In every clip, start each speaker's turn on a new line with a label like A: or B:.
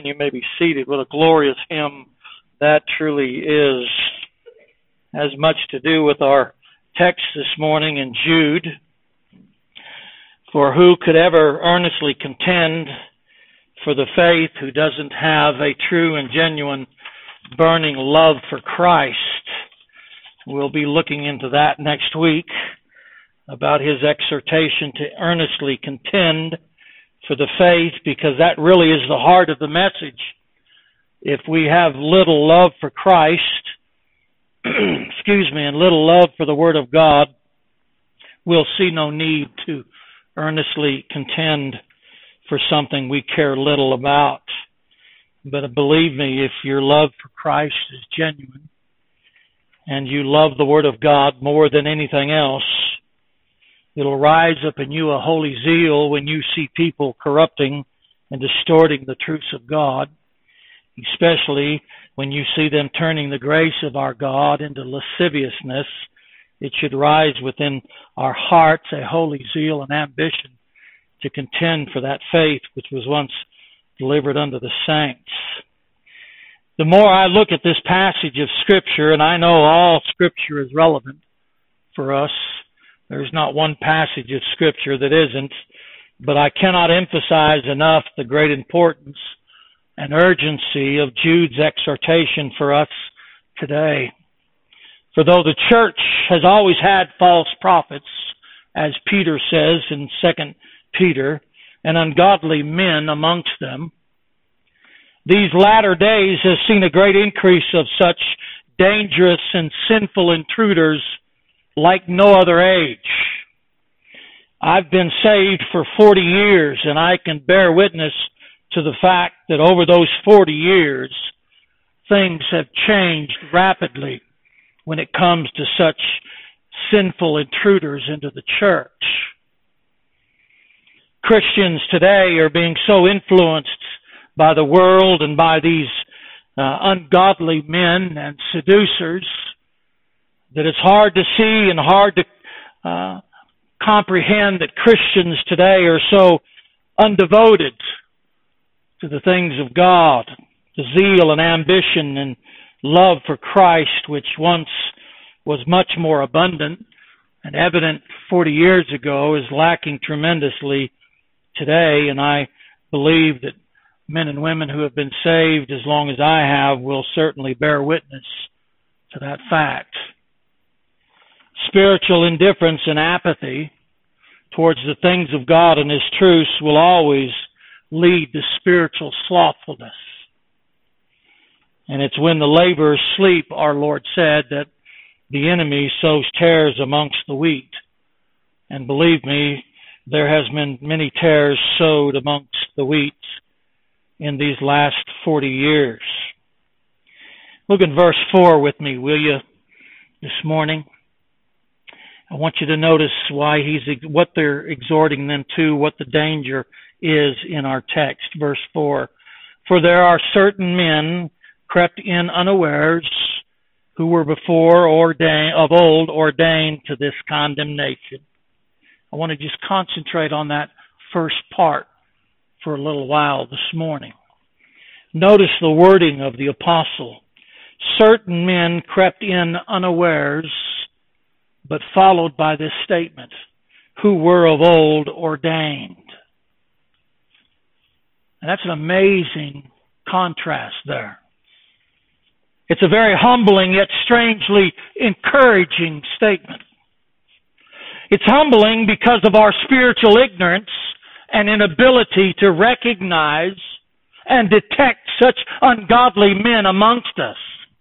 A: Amen. You may be seated. What a glorious hymn that truly is. Has much to do with our text this morning in Jude. For who could ever earnestly contend for the faith who doesn't have a true and genuine burning love for Christ? We'll be looking into that next week about his exhortation to earnestly contend for the faith, because that really is the heart of the message. If we have little love for Christ, and little love for the Word of God, we'll see no need to earnestly contend for something we care little about. But believe me, if your love for Christ is genuine and you love the Word of God more than anything else, it'll rise up in you a holy zeal when you see people corrupting and distorting the truths of God, especially when you see them turning the grace of our God into lasciviousness. It should rise within our hearts a holy zeal and ambition to contend for that faith which was once delivered unto the saints. The more I look at this passage of Scripture, and I know all Scripture is relevant for us, there's not one passage of Scripture that isn't, but I cannot emphasize enough the great importance and urgency of Jude's exhortation for us today. For though the church has always had false prophets, as Peter says in 2 Peter, and ungodly men amongst them, these latter days have seen a great increase of such dangerous and sinful intruders like no other age. I've been saved for 40 years, and I can bear witness to the fact that over those 40 years, things have changed rapidly when it comes to such sinful intruders into the church. Christians today are being so influenced by the world and by these ungodly men and seducers that it's hard to see and hard to comprehend that Christians today are so undevoted to the things of God. The zeal and ambition and love for Christ, which once was much more abundant and evident 40 years ago, is lacking tremendously today. And I believe that men and women who have been saved as long as I have will certainly bear witness to that fact. Spiritual indifference and apathy towards the things of God and His truths will always lead to spiritual slothfulness. And it's when the laborers sleep, our Lord said, that the enemy sows tares amongst the wheat. And believe me, there has been many tares sowed amongst the wheat in these last 40 years. Look at verse 4 with me, will you, this morning? I want you to notice what they're exhorting them to, what the danger is in our text. Verse 4, for there are certain men crept in unawares who were before of old ordained to this condemnation. I want to just concentrate on that first part for a little while this morning. Notice the wording of the apostle. Certain men crept in unawares, but followed by this statement, who were of old ordained. And that's an amazing contrast there. It's a very humbling yet strangely encouraging statement. It's humbling because of our spiritual ignorance and inability to recognize and detect such ungodly men amongst us.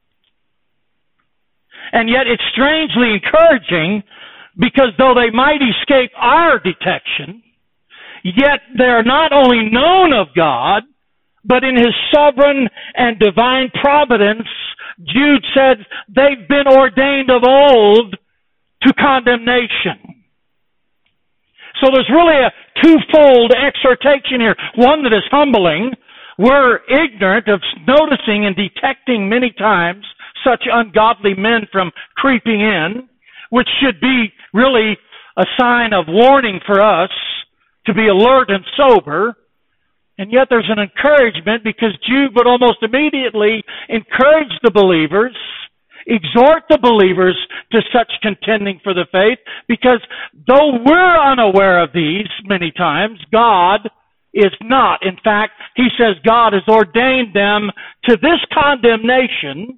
A: And yet it's strangely encouraging because though they might escape our detection, yet they're not only known of God, but in His sovereign and divine providence, Jude said they've been ordained of old to condemnation. So there's really a twofold exhortation here. One that is humbling. We're ignorant of noticing and detecting many times such ungodly men from creeping in, which should be really a sign of warning for us to be alert and sober. And yet there's an encouragement because Jude would almost immediately encourage the believers, exhort the believers to such contending for the faith, because though we're unaware of these many times, God is not. In fact, he says God has ordained them to this condemnation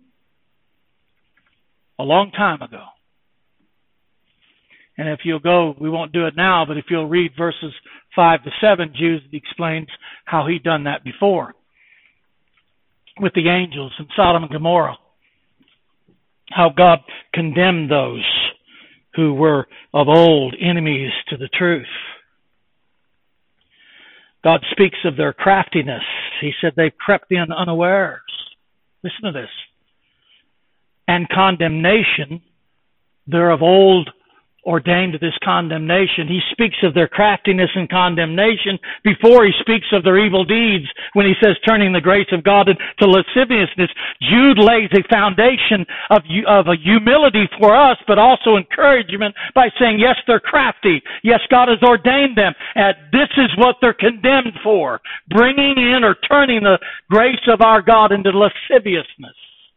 A: a long time ago. And if you'll go, we won't do it now, but if you'll read verses 5 to 7, Jude explains how he done that before with the angels in Sodom and Gomorrah. How God condemned those who were of old enemies to the truth. God speaks of their craftiness. He said they've crept in unawares. Listen to this. And condemnation, they're of old ordained to this condemnation. He speaks of their craftiness and condemnation before he speaks of their evil deeds when he says turning the grace of God into lasciviousness. Jude lays a foundation of a humility for us, but also encouragement by saying, yes, they're crafty. Yes, God has ordained them. And this is what they're condemned for, bringing in or turning the grace of our God into lasciviousness.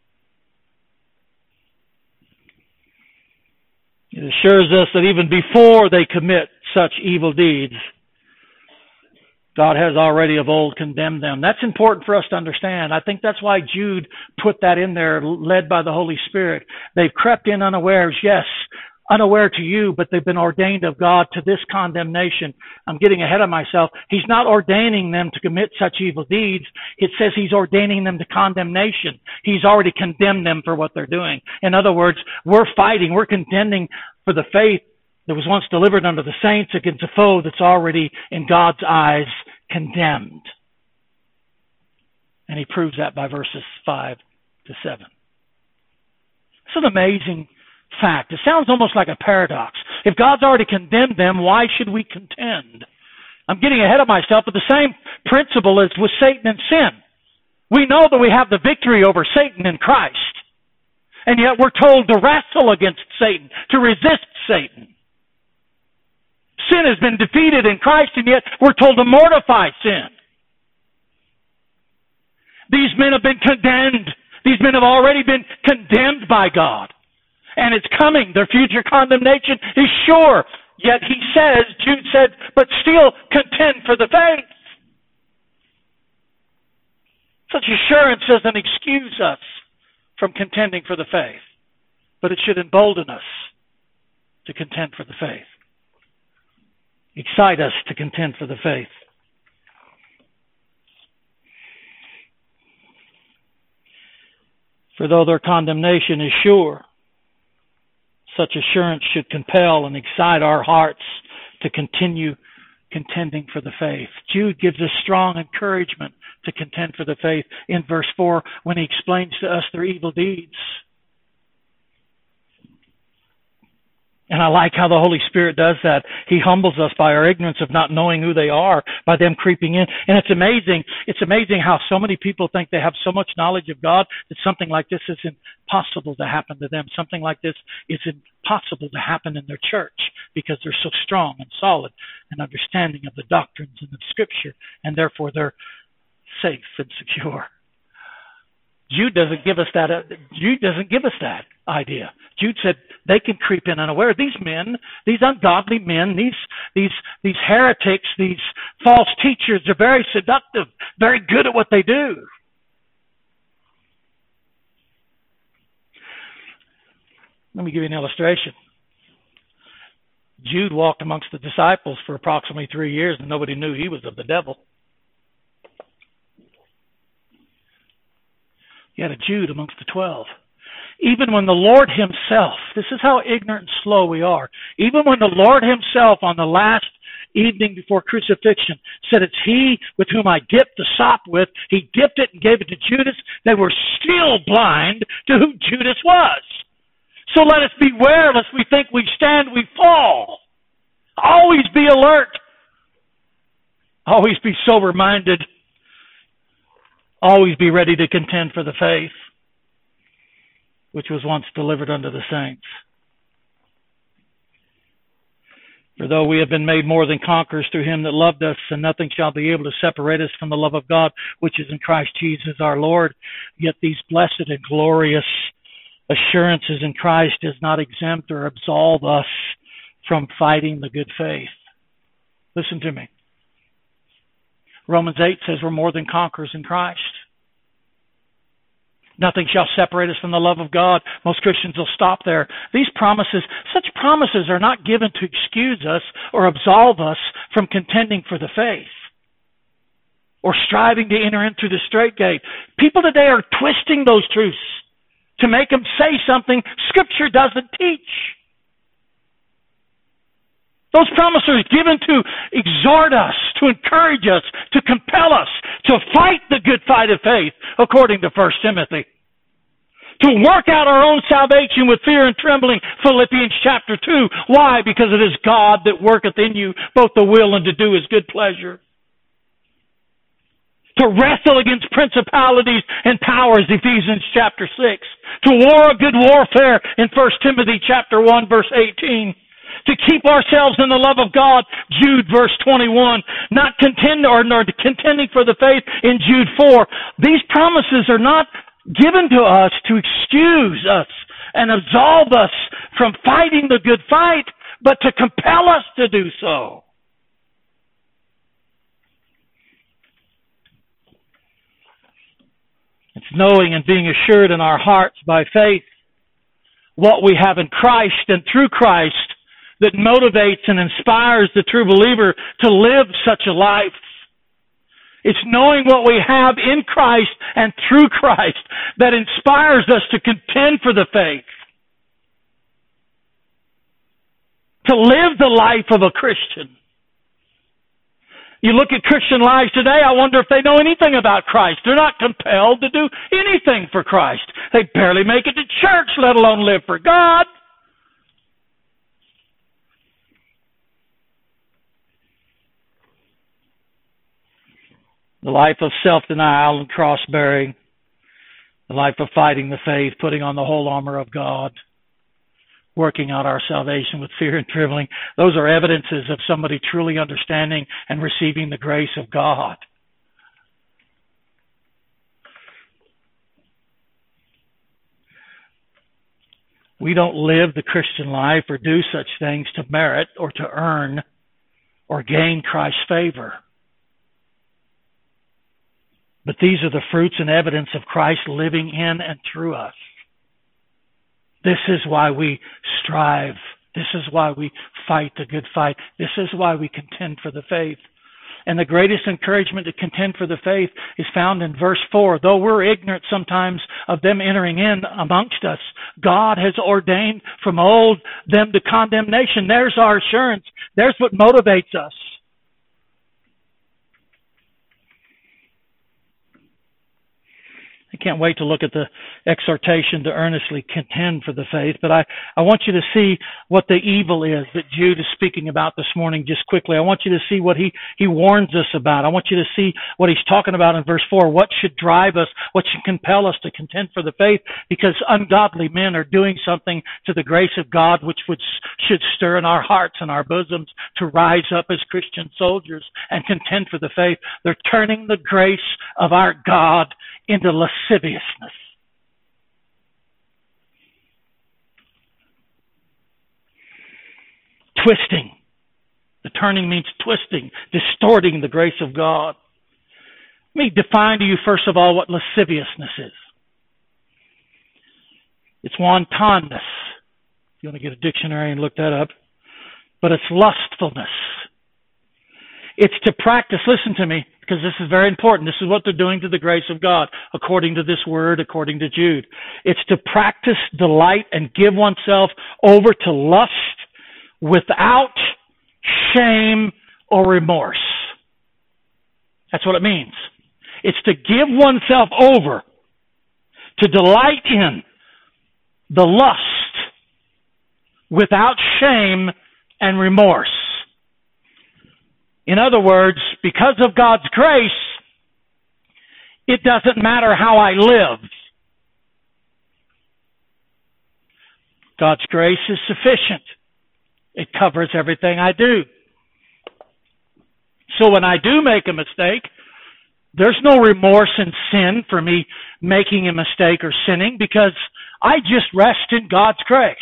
A: It assures us that even before they commit such evil deeds, God has already of old condemned them. That's important for us to understand. I think that's why Jude put that in there, led by the Holy Spirit. They've crept in unawares, yes, unaware to you, but they've been ordained of God to this condemnation. I'm getting ahead of myself. He's not ordaining them to commit such evil deeds. It says he's ordaining them to condemnation. He's already condemned them for what they're doing. In other words, we're fighting, we're contending for the faith that was once delivered unto the saints against a foe that's already, in God's eyes, condemned. And he proves that by verses 5 to 7. It's an amazing fact. It sounds almost like a paradox. If God's already condemned them, why should we contend? I'm getting ahead of myself, but the same principle is with Satan and sin. We know that we have the victory over Satan in Christ. And yet we're told to wrestle against Satan, to resist Satan. Sin has been defeated in Christ, and yet we're told to mortify sin. These men have been condemned. These men have already been condemned by God. And it's coming. Their future condemnation is sure. Yet he says, Jude said, but still contend for the faith. Such assurance doesn't excuse us from contending for the faith, but it should embolden us to contend for the faith. Excite us to contend for the faith. For though their condemnation is sure, such assurance should compel and excite our hearts to continue contending for the faith. Jude gives us strong encouragement to contend for the faith in verse 4 when he explains to us their evil deeds. And I like how the Holy Spirit does that. He humbles us by our ignorance of not knowing who they are, by them creeping in. And it's amazing. It's amazing how so many people think they have so much knowledge of God that something like this is impossible to happen to them. Something like this is impossible to happen in their church because they're so strong and solid in understanding of the doctrines and the Scripture, and therefore they're safe and secure. Jude doesn't give us that. Jude doesn't give us that idea. Jude said they can creep in unaware. These men, these ungodly men, these heretics, these false teachers are very seductive, very good at what they do. Let me give you an illustration. Jude walked amongst the disciples for approximately 3 years, and nobody knew he was of the devil. You had a Jude amongst the 12. Even when the Lord himself, this is how ignorant and slow we are, even when the Lord himself on the last evening before crucifixion said it's he with whom I dipped the sop with, he dipped it and gave it to Judas, they were still blind to who Judas was. So let us beware lest we think we stand, we fall. Always be alert. Always be sober-minded. Always be ready to contend for the faith which was once delivered unto the saints. For though we have been made more than conquerors through him that loved us, and nothing shall be able to separate us from the love of God, which is in Christ Jesus our Lord, yet these blessed and glorious assurances in Christ does not exempt or absolve us from fighting the good faith. Listen to me. Romans 8 says we're more than conquerors in Christ. Nothing shall separate us from the love of God. Most Christians will stop there. These promises, such promises are not given to excuse us or absolve us from contending for the faith or striving to enter in through the straight gate. People today are twisting those truths to make them say something Scripture doesn't teach. Those promises are given to exhort us, to encourage us, to compel us to fight the good fight of faith, according to 1 Timothy. To work out our own salvation with fear and trembling, Philippians chapter 2. Why? Because it is God that worketh in you both the will and to do his good pleasure. To wrestle against principalities and powers, Ephesians chapter 6. To war a good warfare in 1 Timothy chapter 1, verse 18. To keep ourselves in the love of God, Jude verse 21. Not nor contending for the faith in Jude 4. These promises are not given to us to excuse us and absolve us from fighting the good fight, but to compel us to do so. It's knowing and being assured in our hearts by faith what we have in Christ and through Christ that motivates and inspires the true believer to live such a life. It's knowing what we have in Christ and through Christ that inspires us to contend for the faith. To live the life of a Christian. You look at Christian lives today, I wonder if they know anything about Christ. They're not compelled to do anything for Christ. They barely make it to church, let alone live for God. The life of self-denial and cross-bearing, the life of fighting the faith, putting on the whole armor of God, working out our salvation with fear and trembling. Those are evidences of somebody truly understanding and receiving the grace of God. We don't live the Christian life or do such things to merit or to earn or gain Christ's favor. But these are the fruits and evidence of Christ living in and through us. This is why we strive. This is why we fight the good fight. This is why we contend for the faith. And the greatest encouragement to contend for the faith is found in verse 4. Though we're ignorant sometimes of them entering in amongst us, God has ordained from old them to condemnation. There's our assurance. There's what motivates us. I can't wait to look at the exhortation to earnestly contend for the faith, but I want you to see what the evil is that Jude is speaking about this morning just quickly. I want you to see what he warns us about. I want you to see what he's talking about in verse 4. What should drive us, what should compel us to contend for the faith, because ungodly men are doing something to the grace of God which should stir in our hearts and our bosoms to rise up as Christian soldiers and contend for the faith. They're turning the grace of our God into lasciviousness. Twisting. The turning means twisting, distorting the grace of God. Let me define to you, first of all, what lasciviousness is. It's wantonness. If you want to get a dictionary and look that up. But it's lustfulness. It's to practice, listen to me, because this is very important. This is what they're doing to the grace of God, according to this word, according to Jude. It's to practice delight and give oneself over to lust without shame or remorse. That's what it means. It's to give oneself over to delight in the lust without shame and remorse. In other words, because of God's grace, it doesn't matter how I live. God's grace is sufficient. It covers everything I do. So when I do make a mistake, there's no remorse and sin for me making a mistake or sinning because I just rest in God's grace.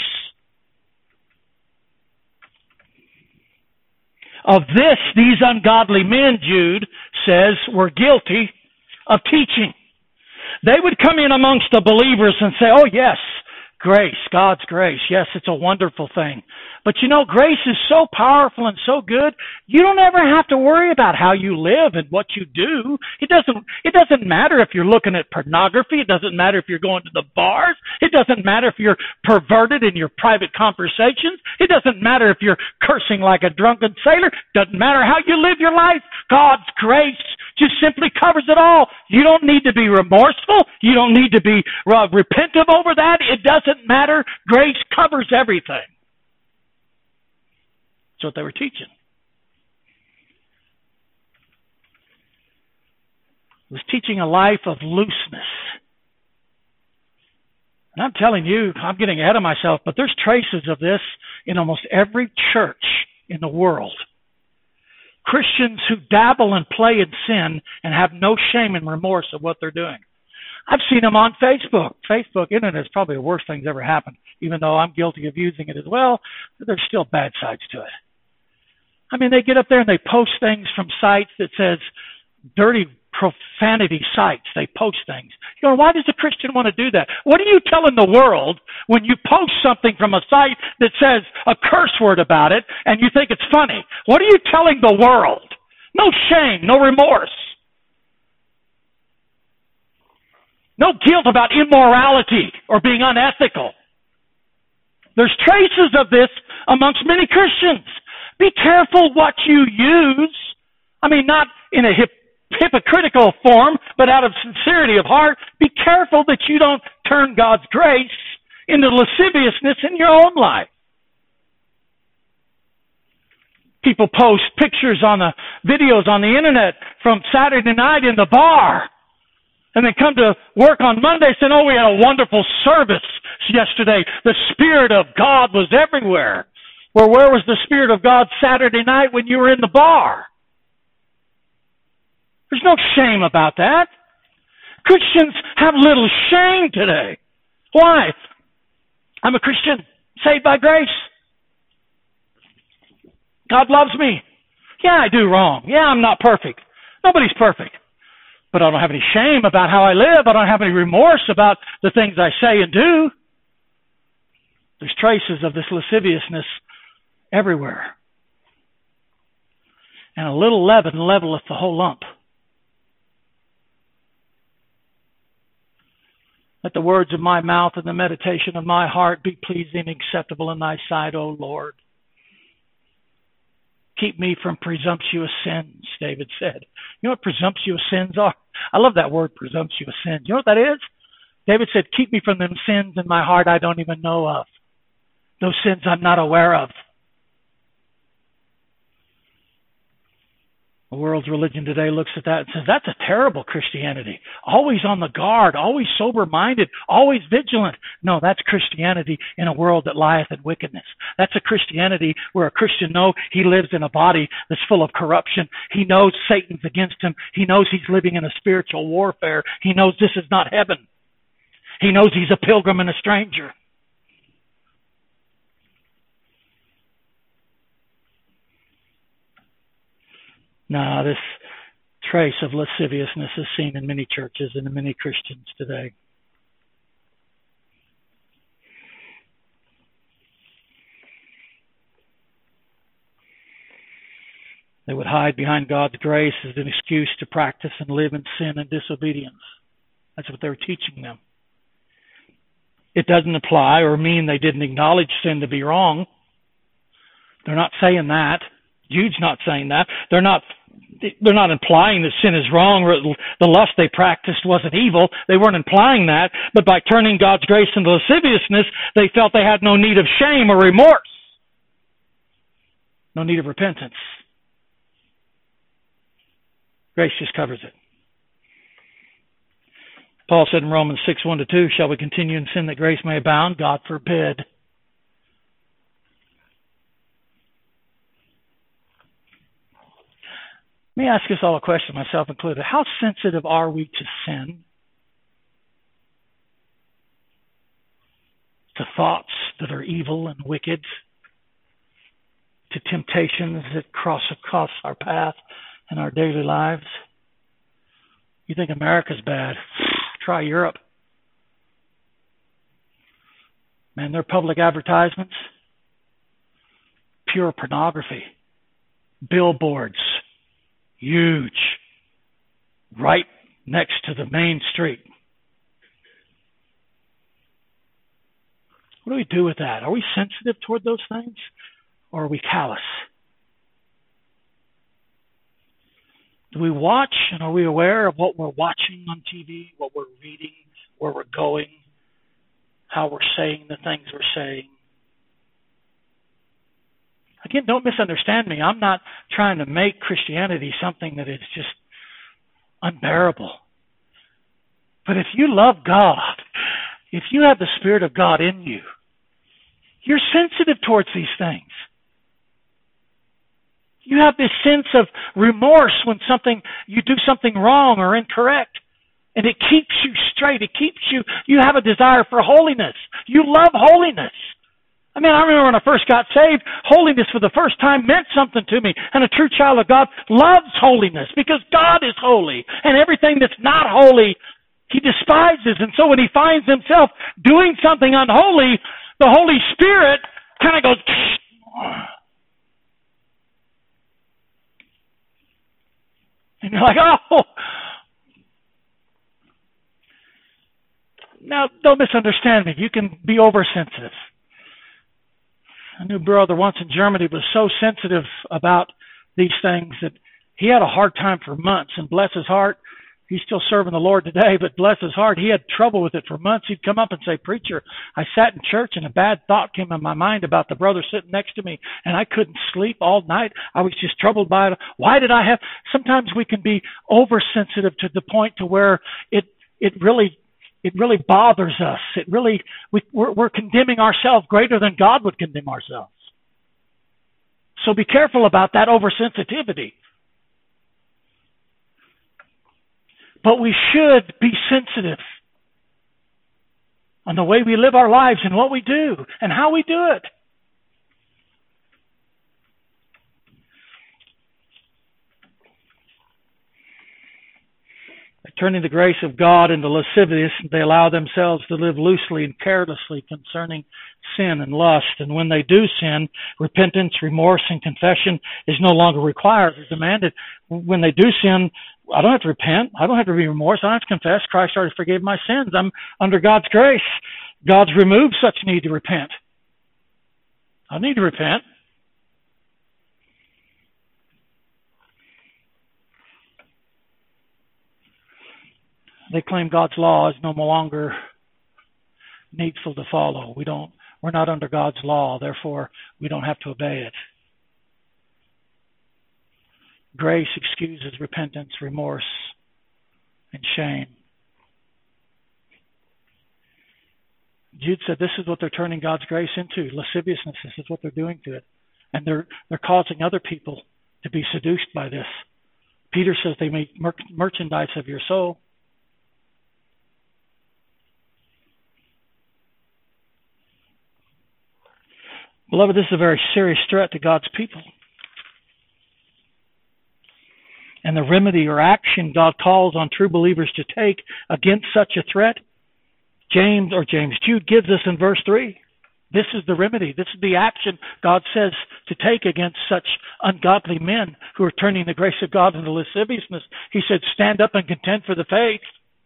A: Of this, these ungodly men, Jude says, were guilty of teaching. They would come in amongst the believers and say, oh yes, grace, God's grace. Yes, it's a wonderful thing. But you know, grace is so powerful and so good, you don't ever have to worry about how you live and what you do. It doesn't matter if you're looking at pornography. It doesn't matter if you're going to the bars. It doesn't matter if you're perverted in your private conversations. It doesn't matter if you're cursing like a drunken sailor. It doesn't matter how you live your life. God's grace just simply covers it all. You don't need to be remorseful. You don't need to be repentant over that. It doesn't matter. Grace covers everything. That's what they were teaching. It was teaching a life of looseness. And I'm telling you, I'm getting ahead of myself, but there's traces of this in almost every church in the world. Christians who dabble and play in sin and have no shame and remorse of what they're doing. I've seen them on Facebook. Facebook, internet is probably the worst thing that's ever happened. Even though I'm guilty of using it as well, there's still bad sides to it. I mean, they get up there and they post things from sites that says dirty profanity sites. They post things. You know, why does a Christian want to do that? What are you telling the world when you post something from a site that says a curse word about it and you think it's funny? What are you telling the world? No shame, no remorse. No guilt about immorality or being unethical. There's traces of this amongst many Christians. Be careful what you use. I mean, not in a hypocritical form, but out of sincerity of heart. Be careful that you don't turn God's grace into lasciviousness in your own life. People post pictures on the videos on the internet from Saturday night in the bar. And they come to work on Monday saying, oh, we had a wonderful service yesterday. The Spirit of God was everywhere. Well, where was the Spirit of God Saturday night when you were in the bar? There's no shame about that. Christians have little shame today. Why? I'm a Christian, saved by grace. God loves me. Yeah, I do wrong. Yeah, I'm not perfect. Nobody's perfect. But I don't have any shame about how I live. I don't have any remorse about the things I say and do. There's traces of this lasciviousness everywhere. And a little leaven leaveneth the whole lump. Let the words of my mouth and the meditation of my heart be pleasing and acceptable in thy sight, O Lord. Keep me from presumptuous sins, David said. You know what presumptuous sins are? I love that word, presumptuous sins. You know what that is? David said, keep me from them sins in my heart I don't even know of. Those sins I'm not aware of. The world's religion today looks at that and says, that's a terrible Christianity. Always on the guard, always sober-minded, always vigilant. No, that's Christianity in a world that lieth in wickedness. That's a Christianity where a Christian knows he lives in a body that's full of corruption. He knows Satan's against him. He knows he's living in a spiritual warfare. He knows this is not heaven. He knows he's a pilgrim and a stranger. Now, this trace of lasciviousness is seen in many churches and in many Christians today. They would hide behind God's grace as an excuse to practice and live in sin and disobedience. That's what they were teaching them. It doesn't apply or mean they didn't acknowledge sin to be wrong. They're not saying that. Jude's not saying that. They're not implying that sin is wrong or the lust they practiced wasn't evil. They weren't implying that. But by turning God's grace into lasciviousness, they felt they had no need of shame or remorse. No need of repentance. Grace just covers it. Paul said in Romans 6:1-2, shall we continue in sin that grace may abound? God forbid. Let me ask us all a question, myself included. How sensitive are we to sin? To thoughts that are evil and wicked? To temptations that cross across our path in our daily lives? You think America's bad? Try Europe. Man, their public advertisements, pure pornography. Billboards, huge, right next to the main street. What do we do with that? Are we sensitive toward those things, or are we callous? Do we watch, and are we aware of what we're watching on TV, what we're reading, where we're going, how we're saying the things we're saying? Again, don't misunderstand me. I'm not trying to make Christianity something that is just unbearable. But if you love God, if you have the Spirit of God in you, you're sensitive towards these things. You have this sense of remorse when you do something wrong or incorrect. And it keeps you straight. You have a desire for holiness. You love holiness. I mean, I remember when I first got saved, holiness for the first time meant something to me. And a true child of God loves holiness because God is holy. And everything that's not holy, he despises. And so when he finds himself doing something unholy, the Holy Spirit kind of goes, and you're like, oh. Now, don't misunderstand me. You can be oversensitive. I knew a brother once in Germany was so sensitive about these things that he had a hard time for months. And bless his heart, he's still serving the Lord today, but bless his heart, he had trouble with it for months. He'd come up and say, "Preacher, I sat in church and a bad thought came in my mind about the brother sitting next to me, and I couldn't sleep all night. I was just troubled by it. Why did I have..." Sometimes we can be oversensitive to the point to where it really bothers us. We're condemning ourselves greater than God would condemn ourselves. So be careful about that oversensitivity. But we should be sensitive on the way we live our lives and what we do and how we do it. Turning the grace of God into lascivious, they allow themselves to live loosely and carelessly concerning sin and lust. And when they do sin, repentance, remorse, and confession is no longer required or demanded. When they do sin, I don't have to repent. I don't have to be remorse. I don't have to confess. Christ already forgave my sins. I'm under God's grace. God's removed such need to repent. I need to repent. They claim God's law is no longer needful to follow. We're not under God's law, therefore we don't have to obey it. Grace excuses repentance, remorse, and shame. Jude said this is what they're turning God's grace into, lasciviousness. This is what they're doing to it. And they're causing other people to be seduced by this. Peter says they make merchandise of your soul. Beloved, this is a very serious threat to God's people. And the remedy or action God calls on true believers to take against such a threat, Jude gives us in verse 3. This is the remedy. This is the action God says to take against such ungodly men who are turning the grace of God into lasciviousness. He said, stand up and contend for the faith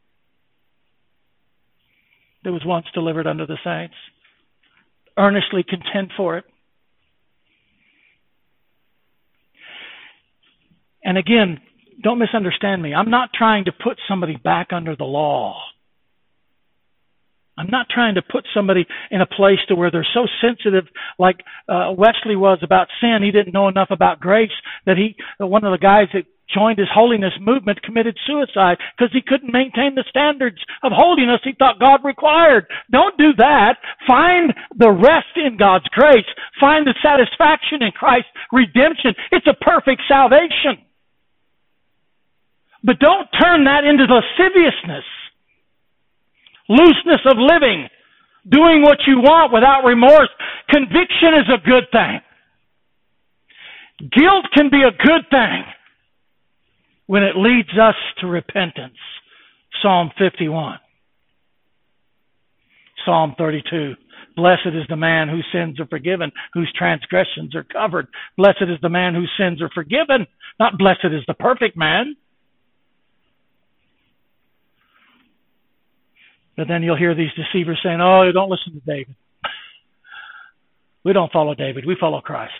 A: that was once delivered unto the saints. Earnestly contend for it. And again, don't misunderstand me. I'm not trying to put somebody back under the law. I'm not trying to put somebody in a place to where they're so sensitive like Wesley was about sin. He didn't know enough about grace that one of the guys that joined his holiness movement committed suicide because he couldn't maintain the standards of holiness he thought God required. Don't do that. Find the rest in God's grace. Find the satisfaction in Christ's redemption. It's a perfect salvation. But don't turn that into lasciviousness, looseness of living, doing what you want without remorse. Conviction is a good thing. Guilt can be a good thing when it leads us to repentance. Psalm 51. Psalm 32. Blessed is the man whose sins are forgiven, whose transgressions are covered. Blessed is the man whose sins are forgiven. Not blessed is the perfect man. But then you'll hear these deceivers saying, oh, don't listen to David. We don't follow David. We follow Christ.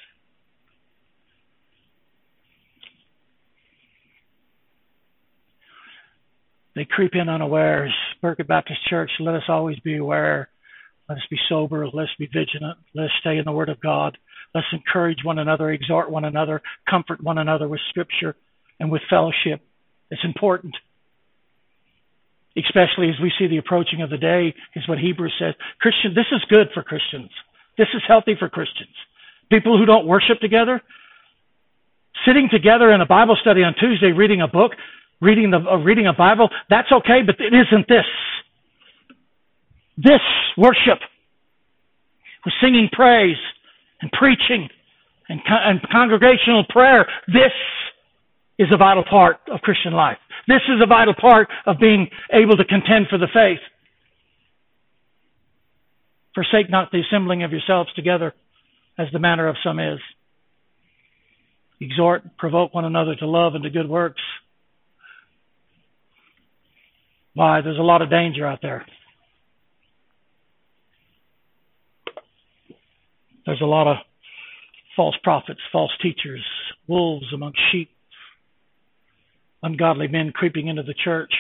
A: They creep in unawares. Burkett Baptist Church, let us always be aware. Let us be sober. Let us be vigilant. Let us stay in the Word of God. Let's encourage one another, exhort one another, comfort one another with Scripture and with fellowship. It's important. Especially as we see the approaching of the day, is what Hebrews says. Christian, this is good for Christians. This is healthy for Christians. People who don't worship together, sitting together in a Bible study on Tuesday, reading a book, reading a Bible, that's okay, but it isn't this. This worship, with singing praise and preaching and congregational prayer, this is a vital part of Christian life. This is a vital part of being able to contend for the faith. Forsake not the assembling of yourselves together, as the manner of some is. Exhort, provoke one another to love and to good works. Why? There's a lot of danger out there. There's a lot of false prophets, false teachers, wolves among sheep, ungodly men creeping into the church.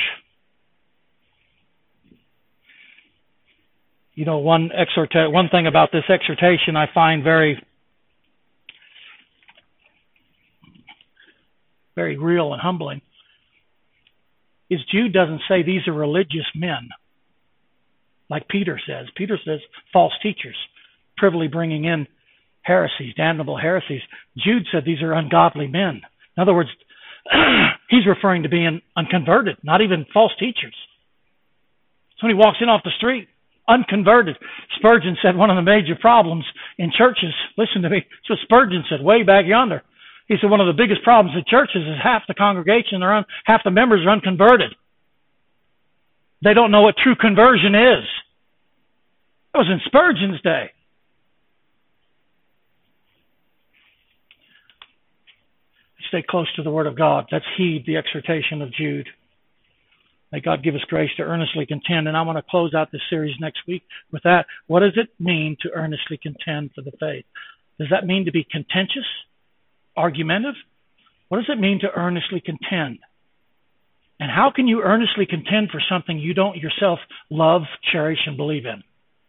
A: You know, one thing about this exhortation I find very, very real and humbling is Jude doesn't say these are religious men like Peter says. Peter says false teachers, privily bringing in heresies, damnable heresies. Jude said these are ungodly men. In other words, he's referring to being unconverted, not even false teachers. Somebody walks in off the street, unconverted. Spurgeon said one of the major problems in churches, listen to me, that's what Spurgeon said way back yonder. He said one of the biggest problems in churches is half the congregation, half the members are unconverted. They don't know what true conversion is. That was in Spurgeon's day. Stay close to the Word of God. Let's heed the exhortation of Jude. May God give us grace to earnestly contend. And I want to close out this series next week with that. What does it mean to earnestly contend for the faith? Does that mean to be contentious? Argumentative? What does it mean to earnestly contend? And how can you earnestly contend for something you don't yourself love, cherish, and believe in?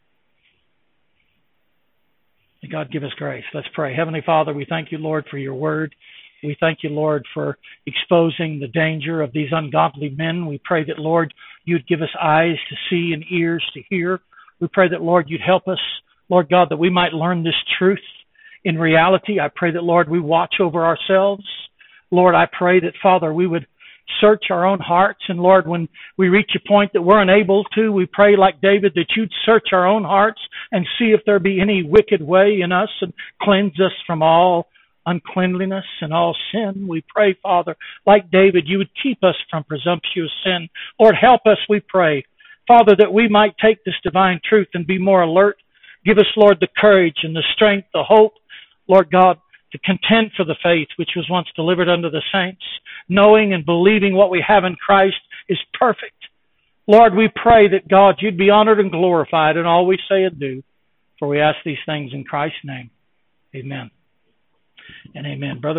A: May God give us grace. Let's pray. Heavenly Father, we thank you, Lord, for your word. We thank you, Lord, for exposing the danger of these ungodly men. We pray that, Lord, you'd give us eyes to see and ears to hear. We pray that, Lord, you'd help us, Lord God, that we might learn this truth in reality. I pray that, Lord, we watch over ourselves. Lord, I pray that, Father, we would search our own hearts. And, Lord, when we reach a point that we're unable to, we pray like David that you'd search our own hearts and see if there be any wicked way in us and cleanse us from all uncleanliness and all sin. We pray, Father, like David, you would keep us from presumptuous sin. Lord, help us, we pray, Father, that we might take this divine truth and be more alert. Give us, Lord, the courage and the strength, the hope, Lord God, to contend for the faith which was once delivered unto the saints, knowing and believing what we have in Christ is perfect. Lord, we pray that, God, you'd be honored and glorified in all we say and do, for we ask these things in Christ's name. Amen and amen. Brother